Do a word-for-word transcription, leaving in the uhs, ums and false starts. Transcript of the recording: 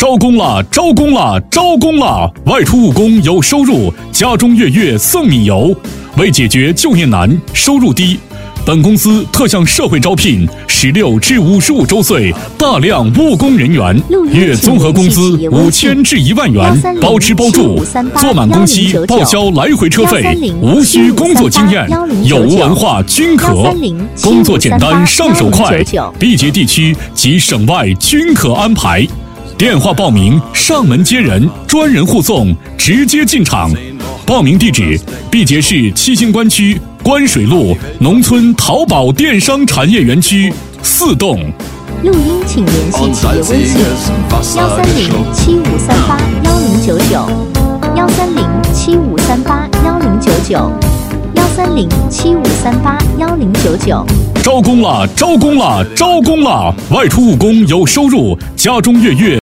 招工了，招工了，招工了！外出务工有收入，家中月月送米油。为解决就业难、收入低，本公司特向社会招聘十六至五十五周岁大量务工人员，月综合工资五千至一万元，包吃包住，做满工期报销来回车费，无需工作经验，有无文化均可，工作简单上手快，毕节地区及省外均可安排。电话报名，上门接人，专人护送，直接进场。报名地址：毕节市七星关区关水路农村淘宝电商产业园区四栋。 录音请联系企业微信：幺三零七五三八幺零九九，幺三零七五三八幺零九九，幺三零七五三八幺零九九。 招工了，招工了，招工了！外出务工有收入，家中月月